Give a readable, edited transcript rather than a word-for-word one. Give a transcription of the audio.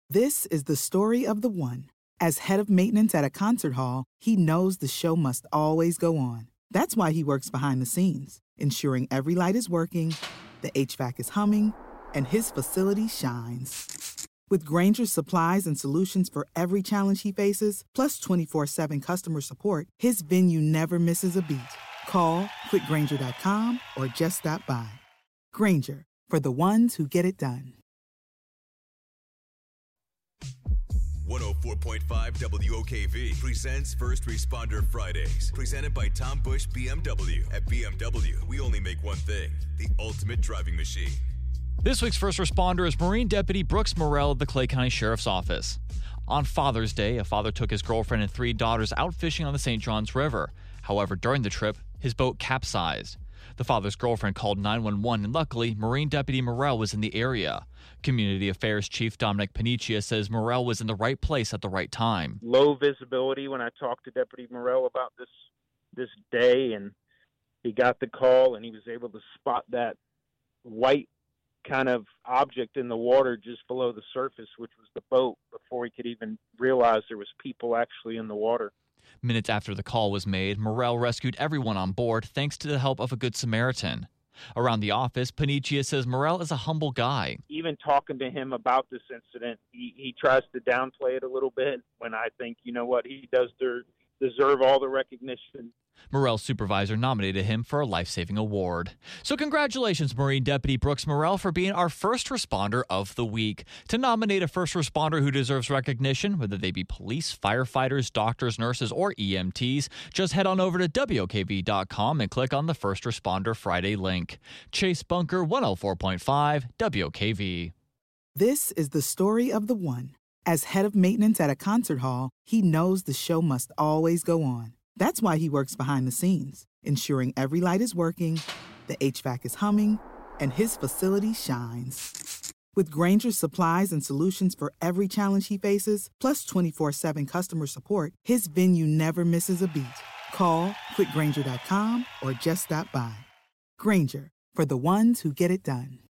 This is the story of the one. As head of maintenance at a concert hall, he knows the show must always go on. That's why he works behind the scenes, ensuring every light is working, the HVAC is humming, and his facility shines. With Grainger's supplies and solutions for every challenge he faces, plus 24/7 customer support, his venue never misses a beat. Call quickgrainger.com or just stop by. Grainger, for the ones who get it done. 104.5 WOKV presents First Responder Fridays, presented by Tom Bush BMW. At BMW, we only make one thing, the ultimate driving machine. This week's first responder is Marine Deputy Brooks Morrell of the Clay County Sheriff's Office. On Father's Day, a father took his girlfriend and 3 daughters out fishing on the St. Johns River. However, during the trip, his boat capsized. The father's girlfriend called 911, and luckily, Marine Deputy Morrell was in the area. Community Affairs Chief Dominic Paniccia says Morrell was in the right place at the right time. Low visibility when I talked to Deputy Morrell about this day, and he got the call, and he was able to spot that white kind of object in the water just below the surface, which was the boat, before he could even realize there was people actually in the water. Minutes after the call was made, Morrell rescued everyone on board thanks to the help of a Good Samaritan. Around the office, Paniccia says Morrell is a humble guy. Even talking to him about this incident, he tries to downplay it a little bit, when I think, you know what, he does deserve all the recognition. Morrell's supervisor nominated him for a life-saving award. So congratulations, Marine Deputy Brooks Morrell, for being our first responder of the week. To nominate a first responder who deserves recognition, whether they be police, firefighters, doctors, nurses, or EMTs, just head on over to WOKV.com and click on the First Responder Friday link. Chase Bunker, 104.5 WOKV. This is the story of the one. As head of maintenance at a concert hall, he knows the show must always go on. That's why he works behind the scenes, ensuring every light is working, the HVAC is humming, and his facility shines. With Grainger's supplies and solutions for every challenge he faces, plus 24/7 customer support, his venue never misses a beat. Call quickgrainger.com or just stop by. Grainger, for the ones who get it done.